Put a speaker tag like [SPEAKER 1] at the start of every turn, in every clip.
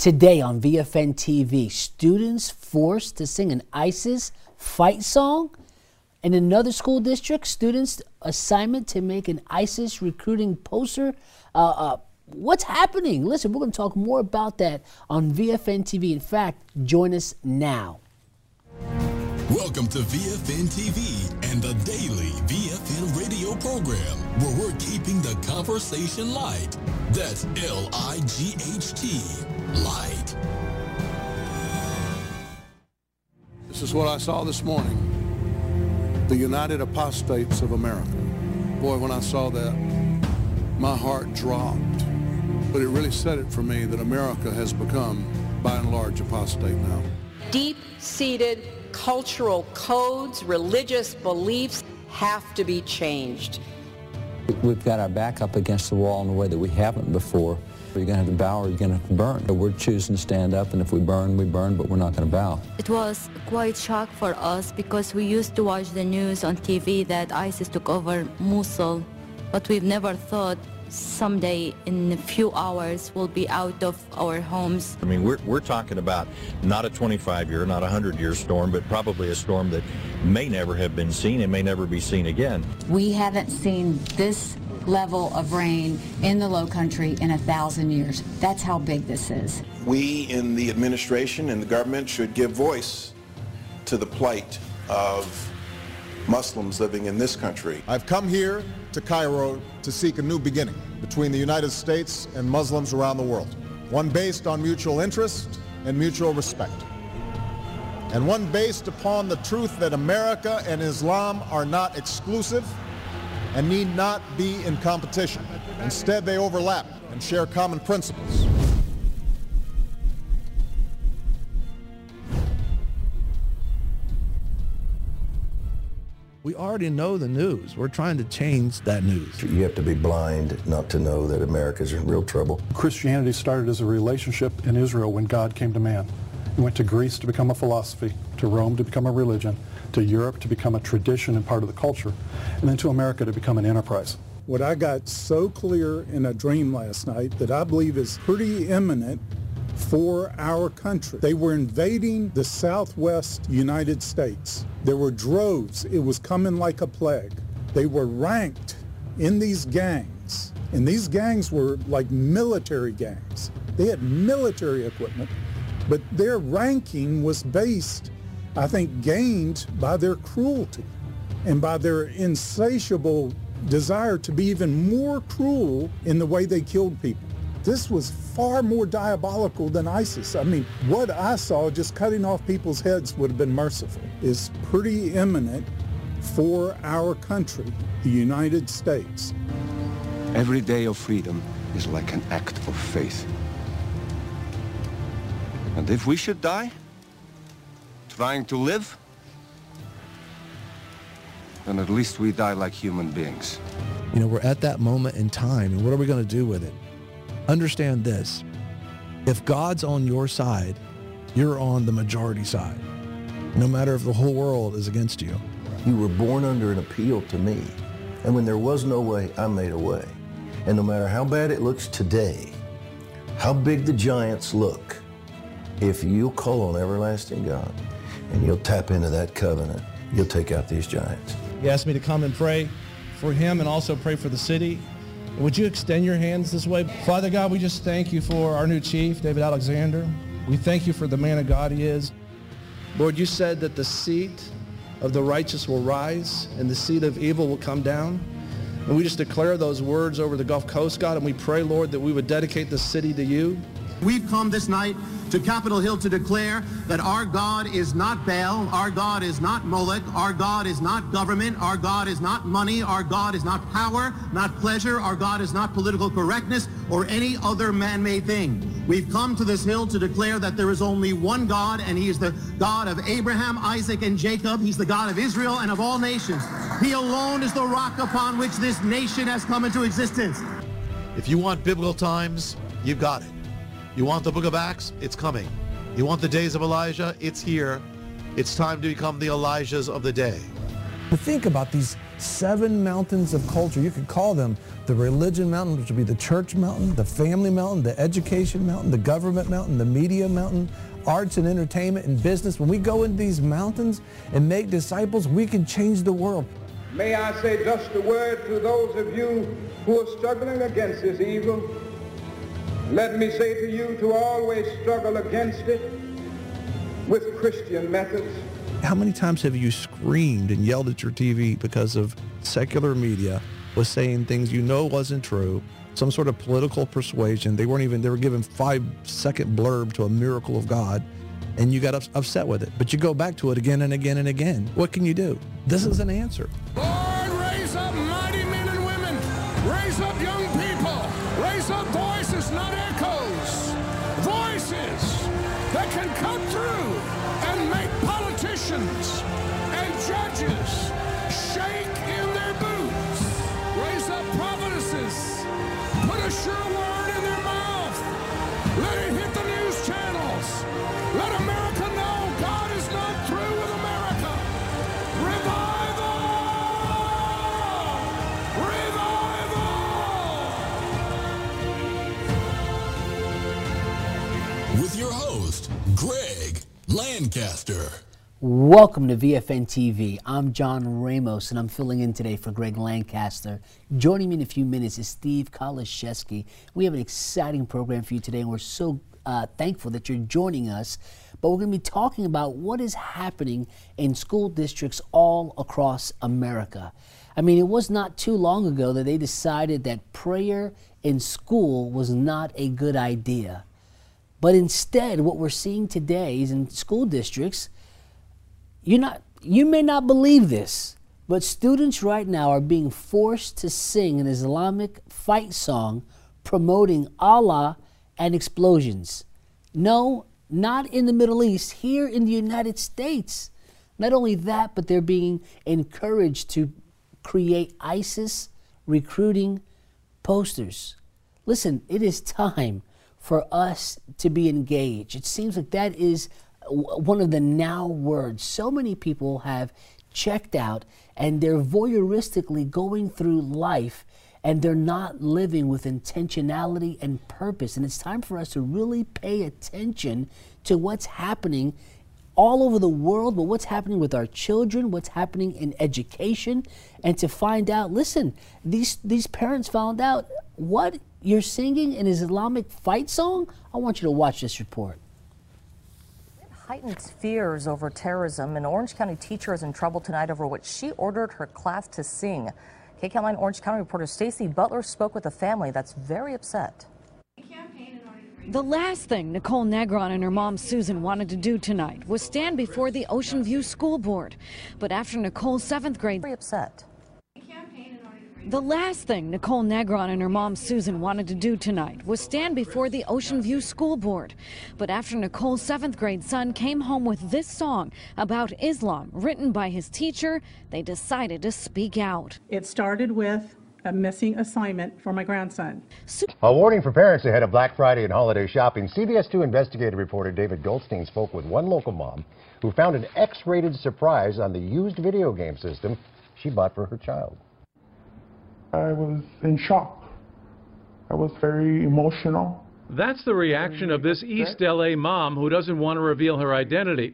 [SPEAKER 1] Today on VFN TV, students forced to sing an ISIS fight song. In another school district, students' assignment to make an ISIS recruiting poster. What's happening? Listen, we're going to talk more about that on VFN TV. In fact, join us now.
[SPEAKER 2] Welcome to VFN TV and the daily VFN radio program, where we're keeping the conversation light. That's L-I-G-H-T, light.
[SPEAKER 3] This is what I saw this morning. The United Apostates of America. Boy, when I saw that, my heart dropped. But it really said it for me that America has become, by and large, apostate now.
[SPEAKER 4] Deep-seated cultural codes, religious beliefs have to be changed.
[SPEAKER 5] We've got our back up against the wall in a way that we haven't before. You're going to have to bow or you're going to have to burn. We're choosing to stand up, and if we burn, but we're not going to bow.
[SPEAKER 6] It was quite shock for us because we used to watch the news on TV that ISIS took over Mosul, but we've never thought someday in a few hours we'll be out of our homes.
[SPEAKER 7] I mean, we're talking about not a 25-year, not a 100-year storm, but probably a storm that may never have been seen and may never be seen again.
[SPEAKER 8] We haven't seen this level of rain in the Lowcountry in 1,000 years. That's how big this is.
[SPEAKER 9] We in the administration and the government should give voice to the plight of Muslims living in this country.
[SPEAKER 10] I've come here to Cairo to seek a new beginning between the United States and Muslims around the world, one based on mutual interest and mutual respect, and one based upon the truth that America and Islam are not exclusive and need not be in competition. Instead, they overlap and share common principles.
[SPEAKER 11] We already know the news. We're trying to change that news.
[SPEAKER 12] You have to be blind not to know that America's in real trouble.
[SPEAKER 13] Christianity started as a relationship in Israel when God came to man. He went to Greece to become a philosophy, to Rome to become a religion, to Europe to become a tradition and part of the culture, and then to America to become an enterprise.
[SPEAKER 14] What I got so clear in a dream last night that I believe is pretty imminent for our country. They were invading the southwest United States. There were droves. It was coming like a plague. They were ranked in these gangs, and these gangs were like military gangs. They had military equipment, but their ranking was based, I think, gained by their cruelty and by their insatiable desire to be even more cruel in the way they killed people. This was far more diabolical than ISIS. I mean, what I saw, just cutting off people's heads would have been merciful, is pretty imminent for our country, the United States.
[SPEAKER 15] Every day of freedom is like an act of faith. And if we should die trying to live, then at least we die like human beings.
[SPEAKER 11] You know, we're at that moment in time, and what are we going to do with it? Understand this. If God's on your side, you're on the majority side, no matter if the whole world is against you.
[SPEAKER 12] You were born under an appeal to me, and when there was no way, I made a way. And no matter how bad it looks today, how big the giants look, if you'll call on everlasting God and you'll tap into that covenant, you'll take out these giants.
[SPEAKER 16] He asked me to come and pray for him and also pray for the city. Would you extend your hands this way? Father God, we just thank you for our new chief, David Alexander. We thank you for the man of God he is. Lord, you said that the seat of the righteous will rise and the seat of evil will come down. And we just declare those words over the Gulf Coast, God, and we pray, Lord, that we would dedicate the city to you.
[SPEAKER 17] We've come this night to Capitol Hill to declare that our God is not Baal, our God is not Moloch, our God is not government, our God is not money, our God is not power, not pleasure, our God is not political correctness or any other man-made thing. We've come to this hill to declare that there is only one God, and he is the God of Abraham, Isaac, and Jacob. He's the God of Israel and of all nations. He alone is the rock upon which this nation has come into existence.
[SPEAKER 18] If you want biblical times, you've got it. You want the book of Acts? It's coming. You want the days of Elijah? It's here. It's time to become the Elijahs of the day.
[SPEAKER 19] To think about these
[SPEAKER 11] 7 mountains of culture. You could call them the religion mountain, which would be the church mountain, the family mountain, the education mountain, the government mountain, the media mountain, arts and entertainment and business. When we go into these mountains and make disciples, we can change the world.
[SPEAKER 19] May I say just a word to those of you who are struggling against this evil. Let me say to you to always struggle against it with Christian methods.
[SPEAKER 11] How many times have you screamed and yelled at your TV because of secular media was saying things you know wasn't true, some sort of political persuasion? They were given 5-second blurb to a miracle of God, and you got upset with it. But you go back to it again and again and again. What can you do? This is an answer.
[SPEAKER 20] Lord, raise up mighty men and women. Raise up young people. Raise up voices, not echoes. Voices that can cut through and make politicians and judges shake in their boots. Raise up prophetesses. Put a sure word in their mouth. Let it hit the news channels. Let America know God is not through with America. Revival! Revival!
[SPEAKER 2] With your host, Greg Lancaster.
[SPEAKER 1] Welcome to VFN TV. I'm John Ramos, and I'm filling in today for Greg Lancaster. Joining me in a few minutes is Steve Kaliszewski. We have an exciting program for you today, and we're so thankful that you're joining us. But we're going to be talking about what is happening in school districts all across America. I mean, it was not too long ago that they decided that prayer in school was not a good idea. But instead, what we're seeing today is in school districts, you may not believe this, but students right now are being forced to sing an Islamic fight song promoting Allah and explosions. No, not in the Middle East, here in the United States. Not only that, but they're being encouraged to create ISIS recruiting posters. Listen, it is time for us to be engaged. It seems like that is one of the now words. So many people have checked out and they're voyeuristically going through life and they're not living with intentionality and purpose. And it's time for us to really pay attention to what's happening all over the world, but what's happening with our children, what's happening in education, and to find out, listen, these parents found out what you're singing an Islamic fight song. I want you to watch this report.
[SPEAKER 21] Heightened fears over terrorism. An Orange County teacher is in trouble tonight over what she ordered her class to sing. KCAL9 Orange County reporter Stacy Butler spoke with a family that's very upset.
[SPEAKER 22] The last thing Nicole Negron and her mom Susan wanted to do tonight was stand before the Ocean View School Board. But after Nicole's 7th grade,
[SPEAKER 21] very upset.
[SPEAKER 22] The last thing Nicole Negron and her mom Susan wanted to do tonight was stand before the Ocean View School Board. But after Nicole's 7th grade son came home with this song about Islam written by his teacher, they decided to speak out.
[SPEAKER 23] It started with a missing assignment for my grandson.
[SPEAKER 24] A warning for parents ahead of Black Friday and holiday shopping. CBS 2 investigative reporter David Goldstein spoke with one local mom who found an X-rated surprise on the used video game system she bought for her child.
[SPEAKER 25] I was in shock. I was very emotional.
[SPEAKER 26] That's the reaction of this East LA mom who doesn't want to reveal her identity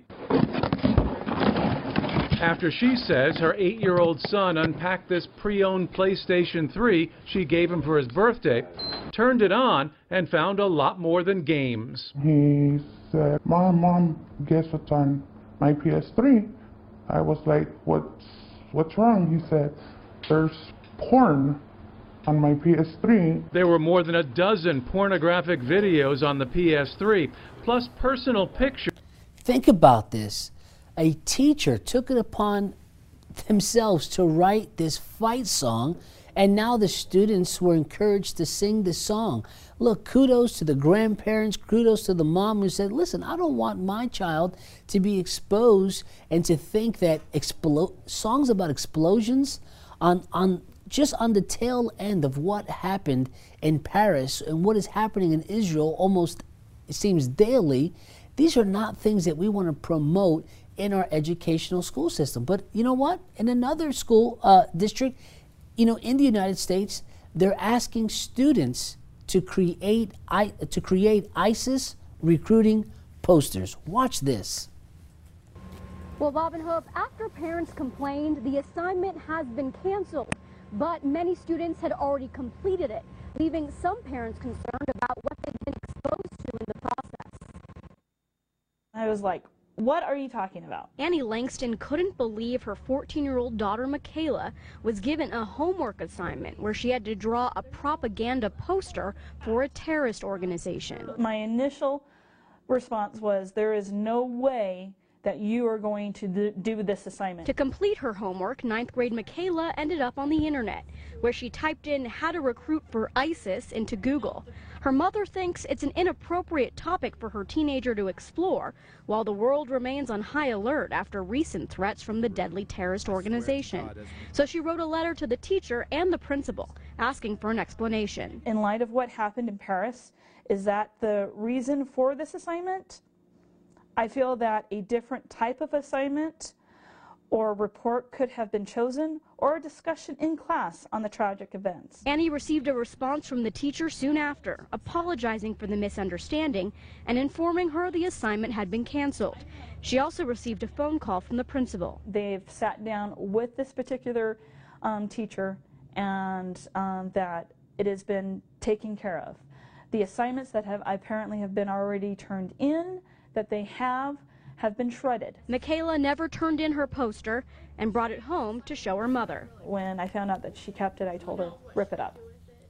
[SPEAKER 26] after she says her 8-year-old son unpacked this pre-owned PlayStation 3 she gave him for his birthday, turned it on, and found a lot more than games.
[SPEAKER 25] He said, Mom, guess what's on my PS3? I was like, what's wrong? He said, there's porn on my PS3.
[SPEAKER 26] There were more than a dozen pornographic videos on the PS3, plus personal pictures.
[SPEAKER 1] Think about this. A teacher took it upon themselves to write this fight song, and now the students were encouraged to sing the song. Look, kudos to the grandparents, kudos to the mom who said, listen, I don't want my child to be exposed and to think that songs about explosions just on the tail end of what happened in Paris and what is happening in Israel almost, it seems, daily. These are not things that we want to promote in our educational school system. But you know what? In another school district, in the United States, they're asking students to create ISIS recruiting posters. Watch this.
[SPEAKER 3] Well, Bob and Hope, after parents complained, the assignment has been canceled, but many students had already completed it, leaving some parents concerned about what they've been exposed to in the process.
[SPEAKER 4] I was like, what are you talking about?
[SPEAKER 3] Annie Langston couldn't believe her 14-year-old daughter, Michaela, was given a homework assignment where she had to draw a propaganda poster for a terrorist organization.
[SPEAKER 4] My initial response was, there is no way that you are going to do this assignment.
[SPEAKER 3] To complete her homework, 9th grade Michaela ended up on the internet, where she typed in how to recruit for ISIS into Google. Her mother thinks it's an inappropriate topic for her teenager to explore, while the world remains on high alert after recent threats from the deadly terrorist organization. So she wrote a letter to the teacher and the principal, asking for an explanation.
[SPEAKER 4] In light of what happened in Paris, is that the reason for this assignment? I feel that a different type of assignment or report could have been chosen, or a discussion in class on the tragic events.
[SPEAKER 3] Annie received a response from the teacher soon after, apologizing for the misunderstanding and informing her the assignment had been canceled. She also received a phone call from the principal.
[SPEAKER 4] They've sat down with this particular teacher and that it has been taken care of. The assignments that apparently have been already turned in, that they have been shredded.
[SPEAKER 3] Michaela never turned in her poster and brought it home to show her mother.
[SPEAKER 4] When I found out that she kept it, I told her, rip it up.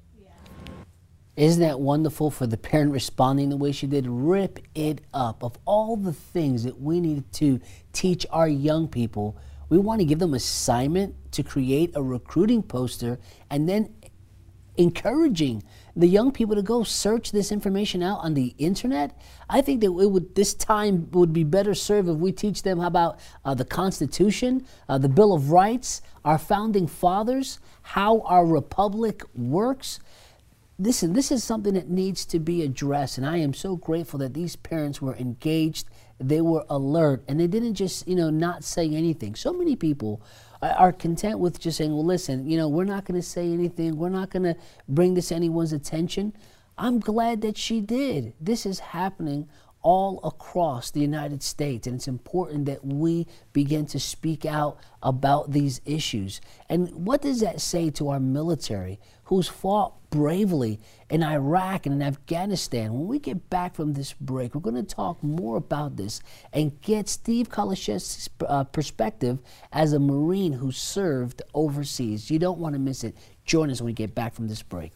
[SPEAKER 1] Isn't that wonderful for the parent responding the way she did? Rip it up. Of all the things that we need to teach our young people, we want to give them assignment to create a recruiting poster and then encouraging the young people to go search this information out on the internet. I think that this time would be better served if we teach them about the Constitution, the Bill of Rights, our founding fathers, how our republic works. Listen, this is something that needs to be addressed, and I am so grateful that these parents were engaged, they were alert, and they didn't just, not say anything. So many people are content with just saying, well, listen, we're not going to say anything. We're not going to bring this to anyone's attention. I'm glad that she did. This is happening all across the United States, and it's important that we begin to speak out about these issues. And what does that say to our military who's fought bravely in Iraq and in Afghanistan? When we get back from this break, we're going to talk more about this and get Steve Kalashevsky's perspective as a Marine who served overseas. You don't want to miss it. Join us when we get back from this break.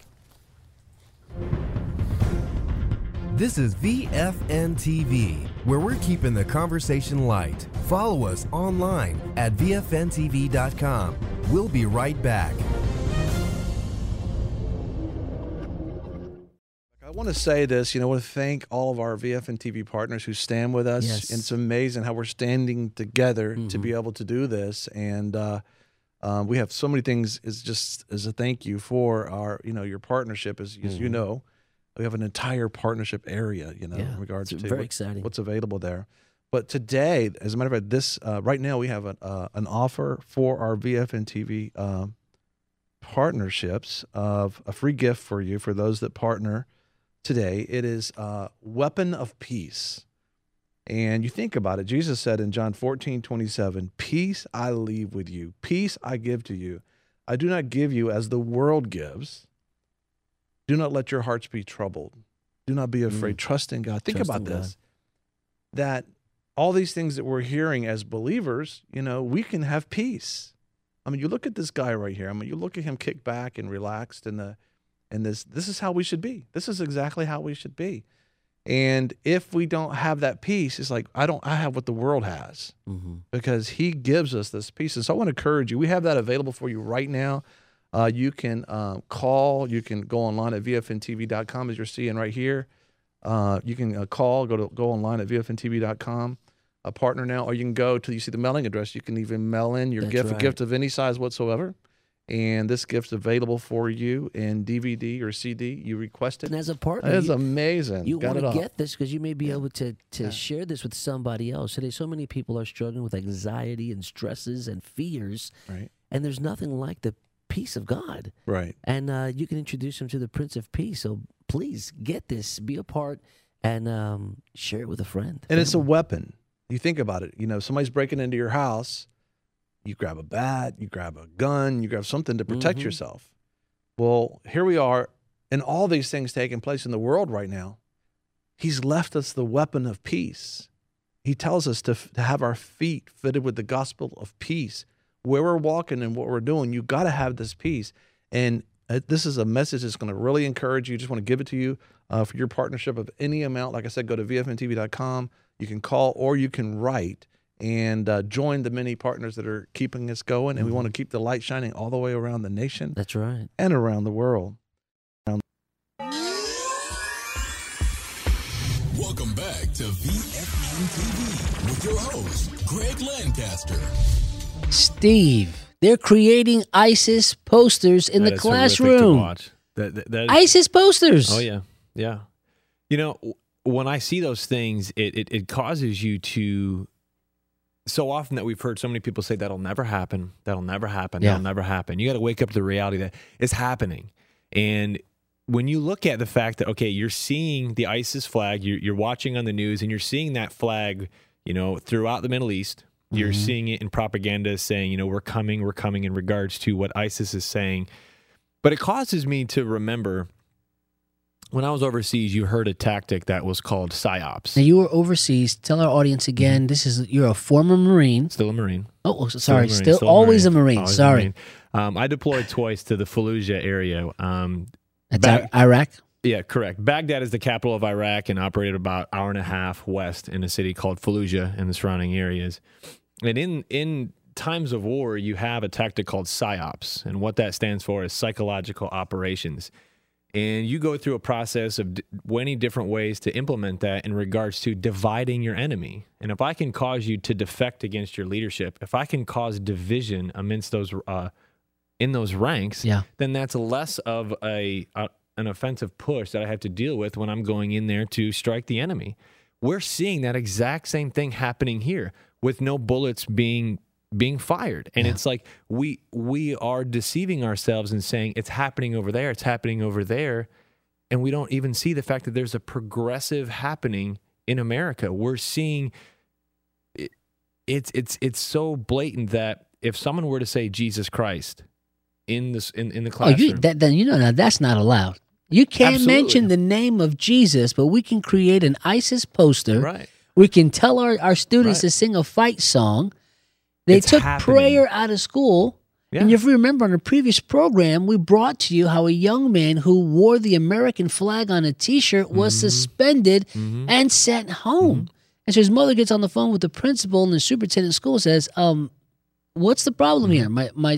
[SPEAKER 5] This is VFN TV, where we're keeping the conversation light. Follow us online at VFNTV.com. We'll be right back.
[SPEAKER 11] I want to say this, I want to thank all of our VFN TV partners who stand with us.
[SPEAKER 1] Yes.
[SPEAKER 11] And it's amazing how we're standing together to be able to do this. And we have so many things as a thank you for our, your partnership, as you know. We have an entire partnership area, in regards to
[SPEAKER 1] very exciting.
[SPEAKER 11] What's available there. But today, as a matter of fact, right now we have an offer for our VFN TV partnerships of a free gift for you for those that partner today. It is Weapon of Peace. And you think about it, Jesus said in John 14:27, peace I leave with you, peace I give to you. I do not give you as the world gives. Do not let your hearts be troubled. Do not be afraid. Trust in God. Think about this, that all these things that we're hearing as believers, we can have peace. I mean, you look at this guy right here. I mean, you look at him kicked back and relaxed, and this is how we should be. This is exactly how we should be. And if we don't have that peace, it's like, I have what the world has, because he gives us this peace. And so I want to encourage you. We have that available for you right now. You can call. You can go online at VFNTV.com, as you're seeing right here. You can call, go online at VFNTV.com, partner now, or you can go to, you see the mailing address. You can even mail in your gift, a gift of any size whatsoever. And this gift's available for you in DVD or CD. You request it.
[SPEAKER 6] And as a partner,
[SPEAKER 11] it's amazing.
[SPEAKER 6] You
[SPEAKER 11] Got
[SPEAKER 6] want
[SPEAKER 11] it
[SPEAKER 6] to
[SPEAKER 11] all.
[SPEAKER 6] get this because you may be able to share this with somebody else. Today, so many people are struggling with anxiety and stresses and fears.
[SPEAKER 11] Right.
[SPEAKER 6] And there's nothing like the peace of God.
[SPEAKER 11] Right.
[SPEAKER 6] And you can introduce them to the Prince of Peace. So please get this, be a part, and share it with a friend.
[SPEAKER 11] And it's a weapon. You think about it. You know, somebody's breaking into your house. You grab a bat, you grab a gun, you grab something to protect yourself. Well, here we are, and all these things taking place in the world right now. He's left us the weapon of peace. He tells us to have our feet fitted with the gospel of peace. Where we're walking and what we're doing, you got to have this peace. And this is a message that's going to really encourage you. Just want to give it to you for your partnership of any amount. Like I said, go to vfntv.com. You can call or you can write and join the many partners that are keeping us going. And we want to keep the light shining all the way around the nation.
[SPEAKER 6] That's right.
[SPEAKER 11] And around the world.
[SPEAKER 2] Welcome back to VFN TV with your host, Greg Lancaster.
[SPEAKER 1] Steve, they're creating ISIS posters in the classroom. ISIS posters.
[SPEAKER 7] Oh, yeah. Yeah. You know, when I see those things, it causes you to... So often that we've heard so many people say that'll never happen, that'll never happen, that'll never happen. You got to wake up to the reality that it's happening. And when you look at the fact that, okay, you're seeing the ISIS flag, you're watching on the news, and you're seeing that flag, you know, throughout the Middle East. You're seeing it in propaganda saying, you know, we're coming in regards to what ISIS is saying. But it causes me to remember when I was overseas, you heard a tactic that was called PSYOPs.
[SPEAKER 1] Now, you were overseas. Tell our audience again, you're a former Marine.
[SPEAKER 7] Still a Marine.
[SPEAKER 1] Oh, sorry. Still always a Marine.
[SPEAKER 7] Always
[SPEAKER 1] sorry.
[SPEAKER 7] A Marine. I deployed twice to the Fallujah area.
[SPEAKER 1] That's Iraq?
[SPEAKER 7] Yeah, correct. Baghdad is the capital of Iraq and operated about an hour and a half west in a city called Fallujah and the surrounding areas. And in times of war, you have a tactic called PSYOPs. And what that stands for is psychological operations. And you go through a process of many different ways to implement that in regards to dividing your enemy. And if I can cause you to defect against your leadership, if I can cause division amidst those in those ranks, then that's less of an offensive push that I have to deal with when I'm going in there to strike the enemy. We're seeing that exact same thing happening here with no bullets being fired. And it's like we are deceiving ourselves and saying it's happening over there, it's happening over there, and we don't even see the fact that there's a progressive happening in America. We're seeing it's so blatant that if someone were to say Jesus Christ in the classroom,
[SPEAKER 1] then now that's not allowed. You can't mention the name of Jesus, but we can create an ISIS poster.
[SPEAKER 7] Right.
[SPEAKER 1] We can tell our students to sing a fight song. They took prayer out of school. Yeah. And if you remember on a previous program, we brought to you how a young man who wore the American flag on a T-shirt was suspended and sent home. And so his mother gets on the phone with the principal, and the superintendent of school says, what's the problem here?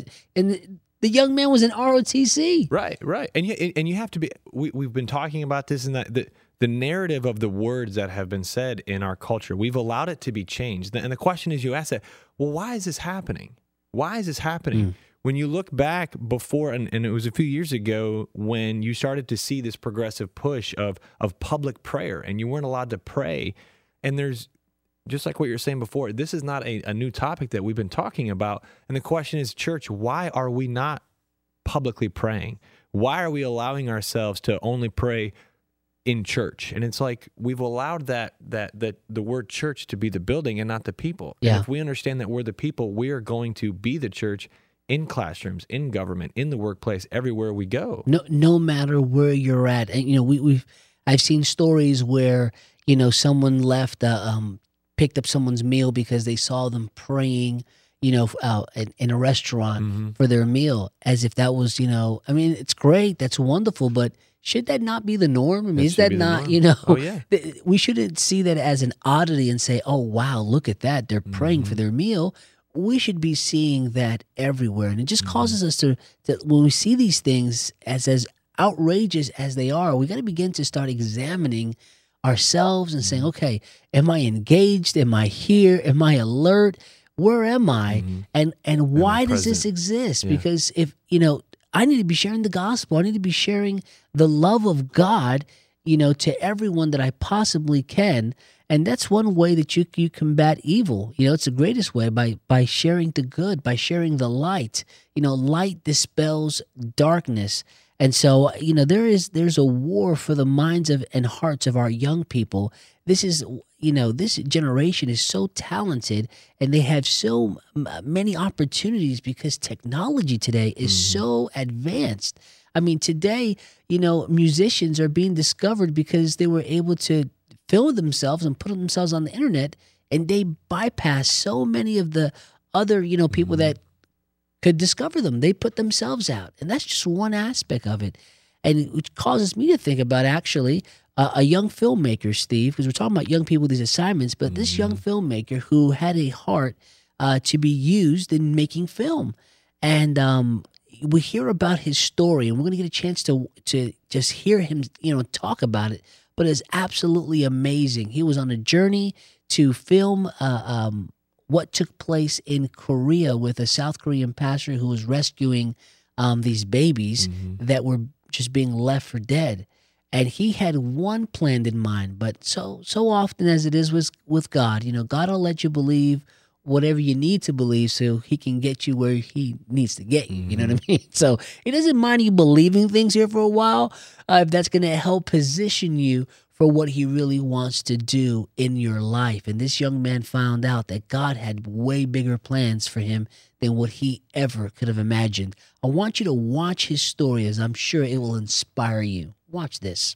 [SPEAKER 1] The young man was in ROTC.
[SPEAKER 7] Right. And you have to be, we've been talking about this and that, the narrative of the words that have been said in our culture, we've allowed it to be changed. And the question is, you ask that, well, why is this happening? Why is this happening? When you look back before, and it was a few years ago when you started to see this progressive push of public prayer, and you weren't allowed to pray. And there's, just like what you're saying before, this is not a new topic that we've been talking about. And the question is, church, why are we not publicly praying? Why are we allowing ourselves to only pray in church? And it's like we've allowed that the word church to be the building and not the people.
[SPEAKER 1] Yeah.
[SPEAKER 7] And if we understand that we're the people, we are going to be the church in classrooms, in government, in the workplace, everywhere we go.
[SPEAKER 1] No matter where you're at. And I've seen stories where someone left picked up someone's meal because they saw them praying in a restaurant for their meal, as if that was it's great, that's wonderful, but should that not be the norm? I mean, is that not,
[SPEAKER 7] Oh, yeah.
[SPEAKER 1] We shouldn't see that as an oddity and say, oh, wow, look at that. They're praying for their meal. We should be seeing that everywhere. And it just causes us to when we see these things as outrageous as they are, we got to begin to start examining ourselves and saying, okay, am I engaged? Am I here? Am I alert? where am I? And why does this
[SPEAKER 7] present.
[SPEAKER 1] exist?
[SPEAKER 7] Yeah.
[SPEAKER 1] Because if, I need to be sharing the gospel. I need to be sharing the love of God, to everyone that I possibly can. And that's one way that you combat evil. It's the greatest way by sharing the good, by sharing the light. Light dispels darkness. And so, there's a war for the minds and hearts of our young people. This is, this generation is so talented, and they have so many opportunities because technology today is so advanced. I mean, today, musicians are being discovered because they were able to film themselves and put themselves on the internet, and they bypass so many of the other, people that could discover them. They put themselves out, and that's just one aspect of it. And it causes me to think about actually a young filmmaker, Steve, because we're talking about young people with these assignments, but this young filmmaker who had a heart to be used in making film. And we hear about his story, and we're going to get a chance to just hear him, talk about it. But it's absolutely amazing. He was on a journey to film what took place in Korea with a South Korean pastor who was rescuing these babies that were just being left for dead. And he had one planned in mind, but so often as it is with God, God will let you believe whatever you need to believe so he can get you where he needs to get you. You know what I mean? So he doesn't mind you believing things here for a while if that's going to help position you for what he really wants to do in your life. And this young man found out that God had way bigger plans for him than what he ever could have imagined. I want you to watch his story, as I'm sure it will inspire you. Watch this.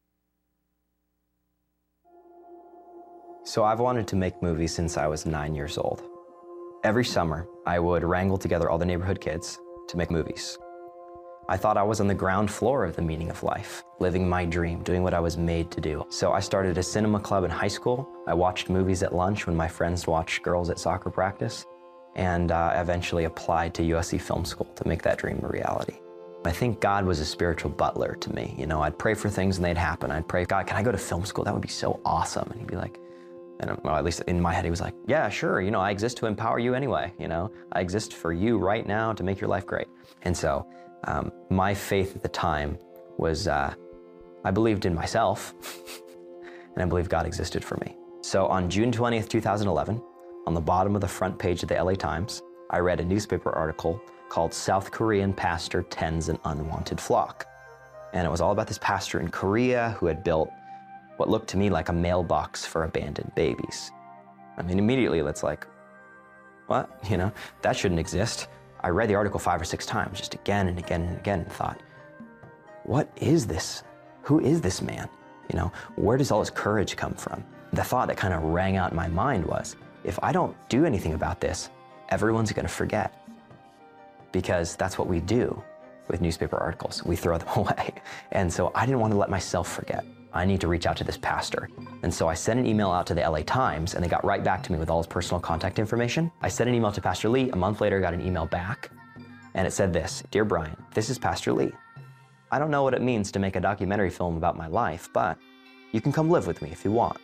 [SPEAKER 8] So I've wanted to make movies since I was 9 years old. Every summer, I would wrangle together all the neighborhood kids to make movies. I thought I was on the ground floor of the meaning of life, living my dream, doing what I was made to do. So I started a cinema club in high school. I watched movies at lunch when my friends watched girls at soccer practice, and eventually applied to USC Film School to make that dream a reality. I think God was a spiritual butler to me. I'd pray for things and they'd happen. I'd pray, God, can I go to film school? That would be so awesome. And he'd be like, well, at least in my head, he was like, yeah, sure. I exist to empower you anyway. I exist for you right now to make your life great. And so my faith at the time was, I believed in myself and I believed God existed for me. So on June 20th, 2011, on the bottom of the front page of the LA Times, I read a newspaper article called South Korean Pastor Tends an Unwanted Flock. And it was all about this pastor in Korea who had built what looked to me like a mailbox for abandoned babies. I mean, immediately it's like, what? That shouldn't exist. I read the article 5 or 6 times, just again and again and again, and thought, what is this? Who is this man? Where does all his courage come from? The thought that kind of rang out in my mind was, if I don't do anything about this, everyone's going to forget. Because that's what we do with newspaper articles. We throw them away. And so I didn't want to let myself forget. I need to reach out to this pastor. And so I sent an email out to the LA Times, and they got right back to me with all his personal contact information. I sent an email to Pastor Lee. A month later, I got an email back, and it said this: Dear Brian, this is Pastor Lee. I don't know what it means to make a documentary film about my life, but you can come live with me if you want.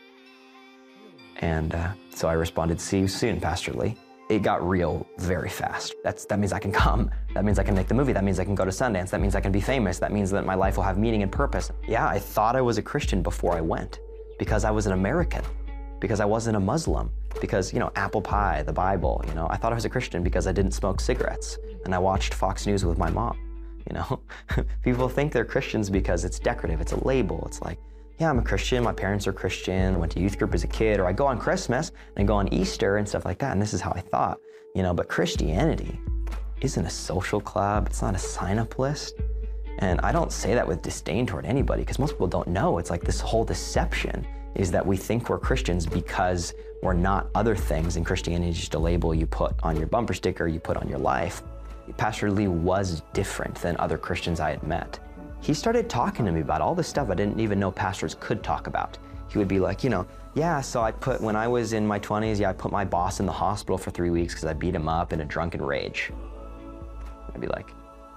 [SPEAKER 8] And so I responded, see you soon, Pastor Lee. It got real very fast. That means I can come. That means I can make the movie. That means I can go to Sundance. That means I can be famous. That means that my life will have meaning and purpose. Yeah, I thought I was a Christian before I went because I was an American, because I wasn't a Muslim, because, apple pie, the Bible, I thought I was a Christian because I didn't smoke cigarettes and I watched Fox News with my mom, People think they're Christians because it's decorative. It's a label. It's like, yeah, I'm a Christian, my parents are Christian, I went to youth group as a kid, or I go on Christmas and go on Easter and stuff like that, and this is how I thought, but Christianity isn't a social club, it's not a sign-up list. And I don't say that with disdain toward anybody, because most people don't know. It's like this whole deception is that we think we're Christians because we're not other things, and Christianity is just a label you put on your bumper sticker, you put on your life. Pastor Lee was different than other Christians I had met. He started talking to me about all this stuff I didn't even know pastors could talk about. He would be like, yeah, so when I was in my 20s, I put my boss in the hospital for 3 weeks because I beat him up in a drunken rage. I'd be like,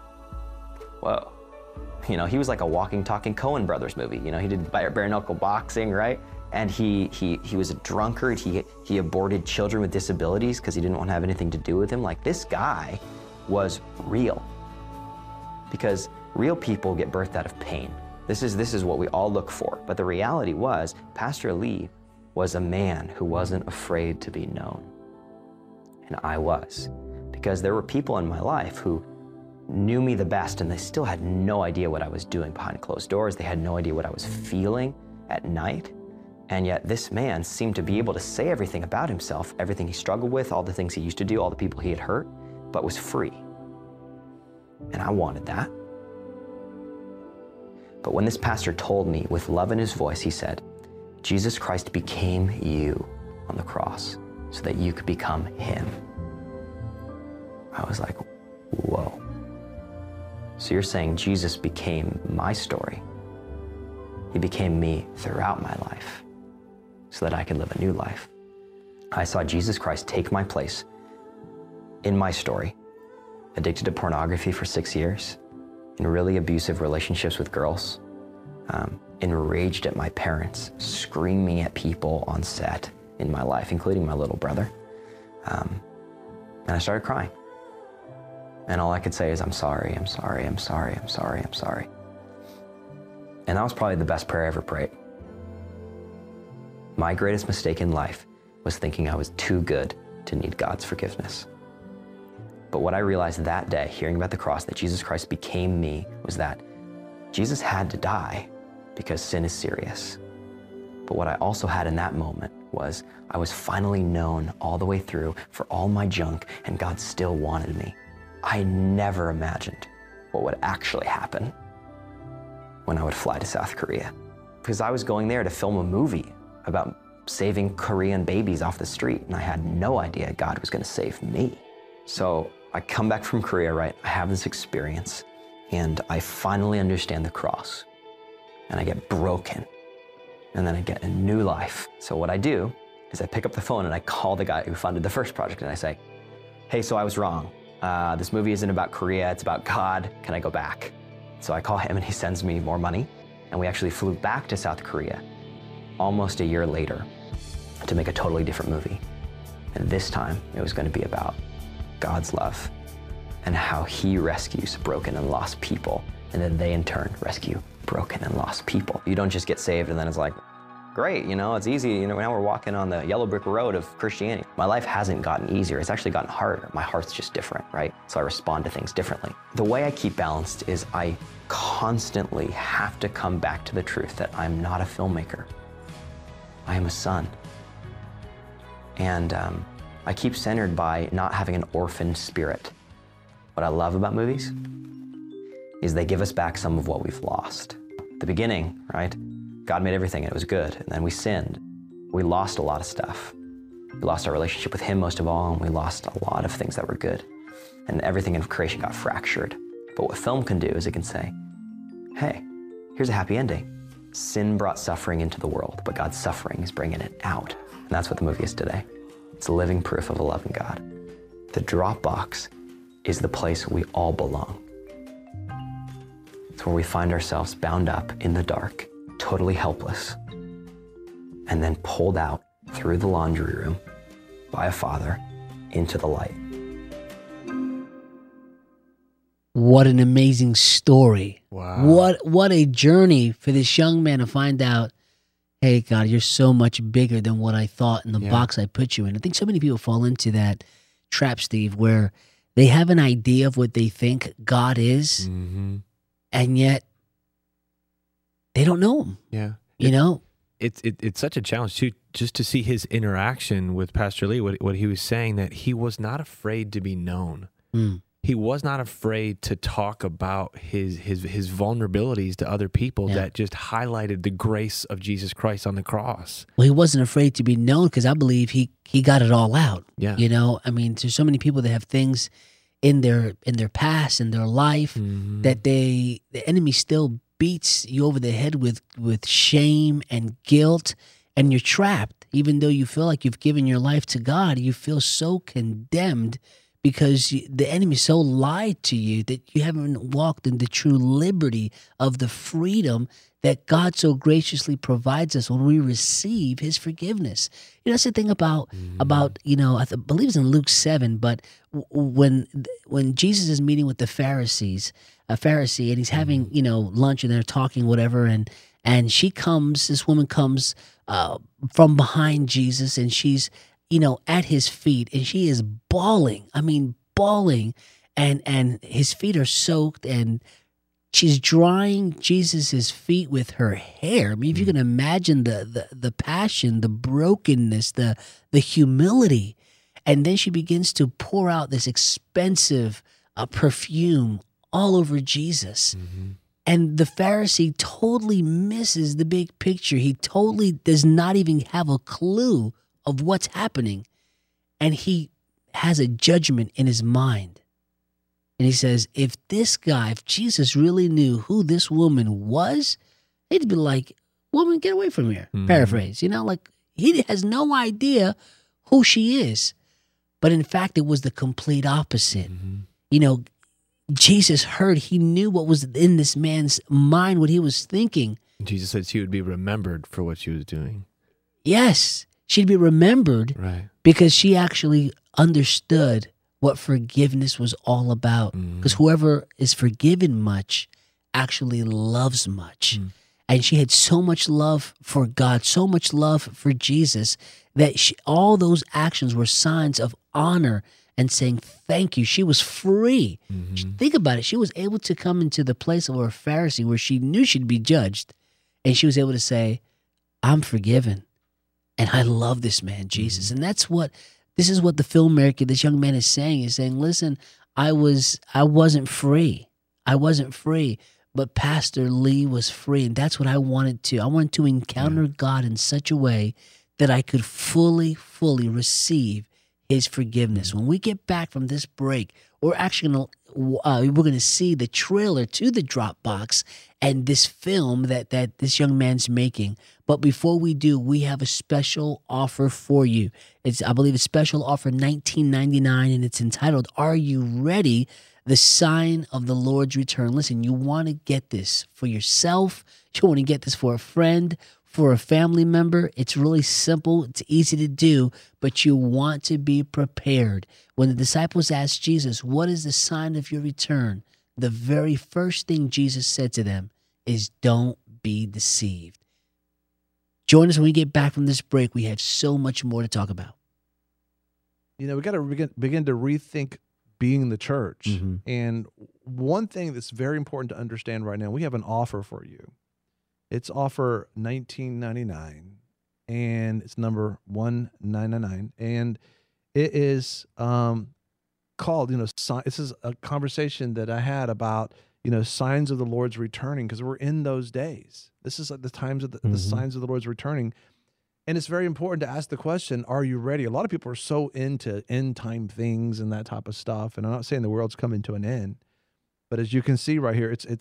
[SPEAKER 8] whoa. He was like a walking, talking Coen Brothers movie. He did bare knuckle boxing, right? And he was a drunkard. He aborted children with disabilities because he didn't want to have anything to do with him. Like, this guy was real. Because real people get birthed out of pain. This is what we all look for. But the reality was, Pastor Lee was a man who wasn't afraid to be known. And I was. Because there were people in my life who knew me the best, and they still had no idea what I was doing behind closed doors. They had no idea what I was feeling at night. And yet this man seemed to be able to say everything about himself, everything he struggled with, all the things he used to do, all the people he had hurt, but was free. And I wanted that. But when this pastor told me with love in his voice, he said, Jesus Christ became you on the cross so that you could become him. I was like, whoa. So you're saying Jesus became my story. He became me throughout my life so that I could live a new life. I saw Jesus Christ take my place in my story, addicted to pornography for 6 years, in really abusive relationships with girls, enraged at my parents, screaming at people on set in my life, including my little brother. And I started crying. And all I could say is, I'm sorry, I'm sorry, I'm sorry, I'm sorry, I'm sorry. And that was probably the best prayer I ever prayed. My greatest mistake in life was thinking I was too good to need God's forgiveness. But what I realized that day, hearing about the cross, that Jesus Christ became me, was that Jesus had to die because sin is serious. But what I also had in that moment was I was finally known all the way through for all my junk, and God still wanted me. I never imagined what would actually happen when I would fly to South Korea, because I was going there to film a movie about saving Korean babies off the street, and I had no idea God was going to save me. So I come back from Korea, right? I have this experience, and I finally understand the cross, and I get broken, and then I get a new life. So what I do is I pick up the phone and I call the guy who funded the first project, and I say, hey, so I was wrong. This movie isn't about Korea, it's about God. Can I go back? So I call him, and he sends me more money, and we actually flew back to South Korea almost a year later to make a totally different movie. And this time it was going to be about God's love and how he rescues broken and lost people, and then they in turn rescue broken and lost people. You don't just get saved and then it's like, great, you know, it's easy, you know, now we're walking on the yellow brick road of Christianity. My life hasn't gotten easier, it's actually gotten harder. My heart's just different, right? So I respond to things differently. The way I keep balanced is I constantly have to come back to the truth that I'm not a filmmaker. I am a son. And I keep centered by not having an orphan spirit. What I love about movies is they give us back some of what we've lost. The beginning, right? God made everything and it was good, and then we sinned. We lost a lot of stuff. We lost our relationship with him most of all, and we lost a lot of things that were good. And everything in creation got fractured. But what film can do is it can say, hey, here's a happy ending. Sin brought suffering into the world, but God's suffering is bringing it out. And that's what the movie is today. It's a living proof of a loving God. The Dropbox is the place we all belong. It's where we find ourselves bound up in the dark, totally helpless, and then pulled out through the laundry room by a father into the light.
[SPEAKER 1] What an amazing story.
[SPEAKER 7] Wow.
[SPEAKER 1] What a journey for this young man to find out, hey, God, you're so much bigger than what I thought in the box I put you in. I think so many people fall into that trap, Steve, where they have an idea of what they think God is, and yet they don't know him.
[SPEAKER 7] Yeah.
[SPEAKER 1] You know?
[SPEAKER 7] It's such a challenge, too, just to see his interaction with Pastor Lee, what he was saying, that he was not afraid to be known. He was not afraid to talk about his vulnerabilities to other people that just highlighted the grace of Jesus Christ on the cross.
[SPEAKER 1] Well, he wasn't afraid to be known because I believe he got it all out.
[SPEAKER 7] Yeah.
[SPEAKER 1] You know, I mean, there's so many people that have things in their past, in their life, that the enemy still beats you over the head with shame and guilt, and you're trapped. Even though you feel like you've given your life to God, you feel so condemned because the enemy so lied to you that you haven't walked in the true liberty of the freedom that God so graciously provides us when we receive his forgiveness. That's the thing about I believe it's in Luke 7, but when Jesus is meeting with the Pharisees, a Pharisee, and he's having, lunch, and they're talking, whatever, and this woman comes from behind Jesus, and she's, at his feet, and she is bawling. I mean, bawling, and his feet are soaked, and she's drying Jesus's feet with her hair. I mean, if you can imagine the passion, the brokenness, the humility, and then she begins to pour out this expensive perfume all over Jesus. And the Pharisee totally misses the big picture. He totally does not even have a clue of what's happening. And he has a judgment in his mind. And he says, if Jesus really knew who this woman was, he'd be like, woman, get away from here. Paraphrase, like he has no idea who she is. But in fact, it was the complete opposite. Jesus heard, he knew what was in this man's mind, what he was thinking.
[SPEAKER 7] Jesus said she would be remembered for what she was doing.
[SPEAKER 1] Yes, she'd be remembered because she actually understood what forgiveness was all about. Because whoever is forgiven much actually loves much. And she had so much love for God, so much love for Jesus, that all those actions were signs of honor and saying thank you. She was free. Think about it. She was able to come into the place of a Pharisee where she knew she'd be judged, and she was able to say, I'm forgiven, and I love this man, Jesus. And this is what the filmmaker, this young man is saying, listen, I wasn't free. I wasn't free, but Pastor Lee was free, and that's what I wanted to. I wanted to encounter God in such a way that I could fully receive his forgiveness. When we get back from this break, we're actually we're going to see the trailer to the Dropbox and this film that this young man's making. But before we do, we have a special offer for you. I believe it's special offer $19.99, and it's entitled, Are You Ready? The Sign of the Lord's Return. Listen, you want to get this for yourself. You want to get this for a friend, for a family member. It's really simple. It's easy to do, but you want to be prepared. When the disciples asked Jesus, what is the sign of your return? The very first thing Jesus said to them is, don't be deceived. Join us when we get back from this break. We have so much more to talk about.
[SPEAKER 11] We got to begin to rethink being the church. And one thing that's very important to understand right now, we have an offer for you. It's offer $19.99, and it's number 199, and it is called, this is a conversation that I had about, signs of the Lord's returning, because we're in those days. This is like the times of the signs of the Lord's returning, and it's very important to ask the question, are you ready? A lot of people are so into end time things and that type of stuff, and I'm not saying the world's coming to an end, but as you can see right here, it's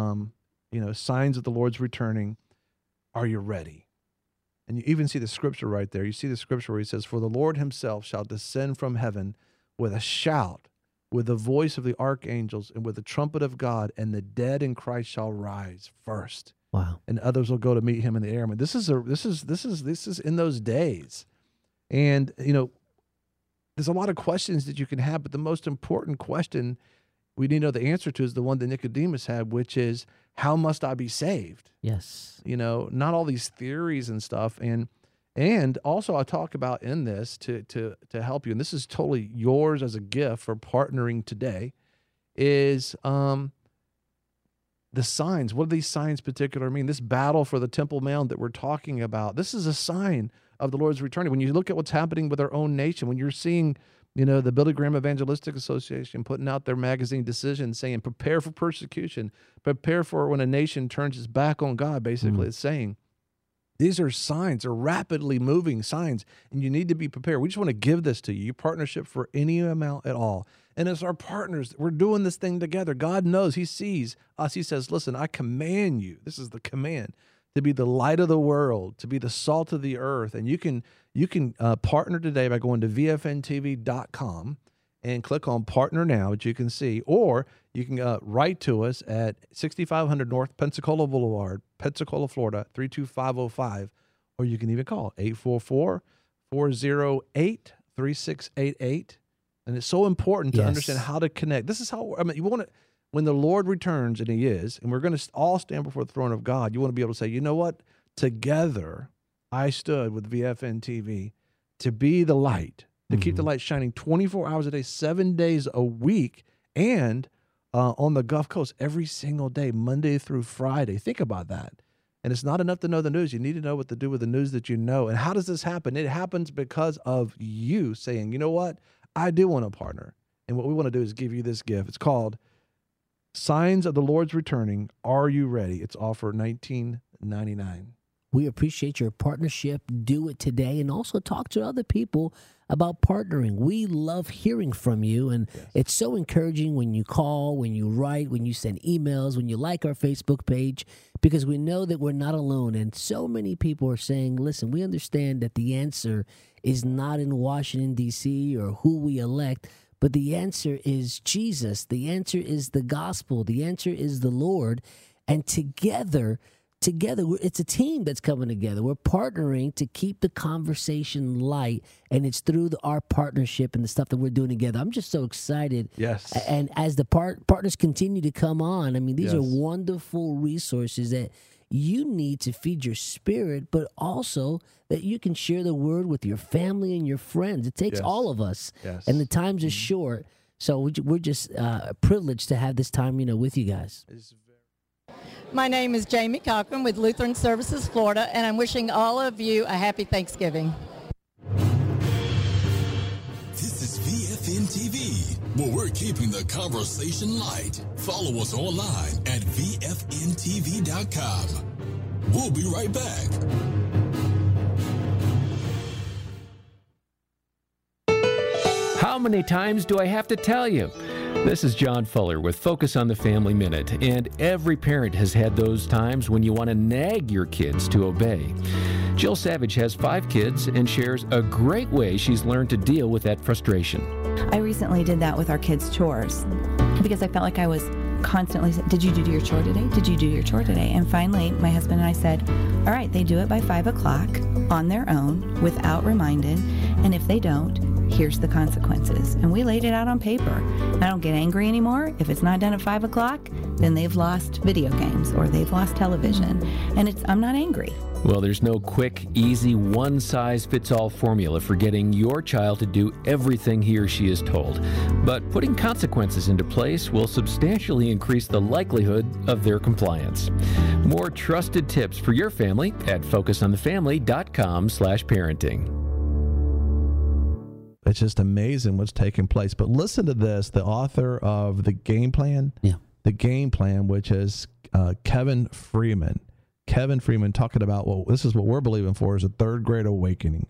[SPEAKER 11] signs of the Lord's returning. Are you ready? And you even see the scripture right there. You see the scripture where he says, for the Lord himself shall descend from heaven with a shout, with the voice of the archangels, and with the trumpet of God, and the dead in Christ shall rise first.
[SPEAKER 1] Wow.
[SPEAKER 11] And others will go to meet him in the air. I mean, this is in those days. And, there's a lot of questions that you can have, but the most important question we need to know the answer to is the one that Nicodemus had, which is, how must I be saved?
[SPEAKER 1] Yes.
[SPEAKER 11] Not all these theories and stuff. And also I talk about in this to help you, and this is totally yours as a gift for partnering today, is the signs. What do these signs particular mean? This battle for the Temple Mount that we're talking about, this is a sign of the Lord's returning. When you look at what's happening with our own nation, when you're seeing the Billy Graham Evangelistic Association putting out their magazine Decision saying, prepare for persecution, prepare for when a nation turns its back on God, basically it's saying. These are signs, they're rapidly moving signs, and you need to be prepared. We just want to give this to you, your partnership for any amount at all. And as our partners, we're doing this thing together. God knows, he sees us. He says, listen, I command you, this is the command, to be the light of the world, to be the salt of the earth. And you can partner today by going to VFNTV.com and click on Partner Now, which you can see, or you can write to us at 6500 North Pensacola Boulevard, Pensacola, Florida, 32505, or you can even call 844-408-3688. And it's so important to understand how to connect. This is how, you want to, when the Lord returns, and he is, and we're going to all stand before the throne of God, you want to be able to say, you know what? Together, I stood with VFN TV to be the light, to keep the light shining 24 hours a day, 7 days a week, and on the Gulf Coast every single day, Monday through Friday. Think about that. And it's not enough to know the news. You need to know what to do with the news that you know. And how does this happen? It happens because of you saying, you know what? I do want to partner. And what we want to do is give you this gift. It's called Signs of the Lord's Returning. Are you ready? It's all for $19.99.
[SPEAKER 1] We appreciate your partnership. Do it today, and also talk to other people about partnering. We love hearing from you, and it's so encouraging when you call, when you write, when you send emails, when you like our Facebook page, because we know that we're not alone. And so many people are saying, listen, we understand that the answer is not in Washington, D.C., or who we elect, but the answer is Jesus. The answer is the gospel. The answer is the Lord. And together, it's a team that's coming together. We're partnering to keep the conversation light, and it's through our partnership and the stuff that we're doing together. I'm just so excited.
[SPEAKER 11] Yes.
[SPEAKER 1] And as the partners continue to come on, I mean, these are wonderful resources that you need to feed your spirit, but also that you can share the word with your family and your friends. It takes all of us, and the times are short. So we're just privileged to have this time, with you guys.
[SPEAKER 9] My name is Jamie Cochran with Lutheran Services Florida, and I'm wishing all of you a happy Thanksgiving.
[SPEAKER 2] This is VFN TV, where we're keeping the conversation light. Follow us online at VFNTV.com. We'll be right back.
[SPEAKER 10] How many times do I have to tell you? This is John Fuller with Focus on the Family Minute, and every parent has had those times when you want to nag your kids to obey. Jill Savage has 5 kids and shares a great way she's learned to deal with that frustration.
[SPEAKER 12] I recently did that with our kids' chores because I felt like I was constantly saying, did you do your chore today? Did you do your chore today? And finally, my husband and I said, all right, they do it by 5 o'clock on their own without reminded, and if they don't, here's the consequences. And we laid it out on paper. I don't get angry anymore. If it's not done at 5 o'clock, then they've lost video games or they've lost television. And I'm not angry.
[SPEAKER 10] Well, there's no quick, easy, one-size-fits-all formula for getting your child to do everything he or she is told. But putting consequences into place will substantially increase the likelihood of their compliance. More trusted tips for your family at focusonthefamily.com/parenting.
[SPEAKER 11] It's just amazing what's taking place. But listen to this, the author of The Game Plan, The Game Plan, which is Kevin Freeman. Kevin Freeman talking about, well, this is what we're believing for, is a third great awakening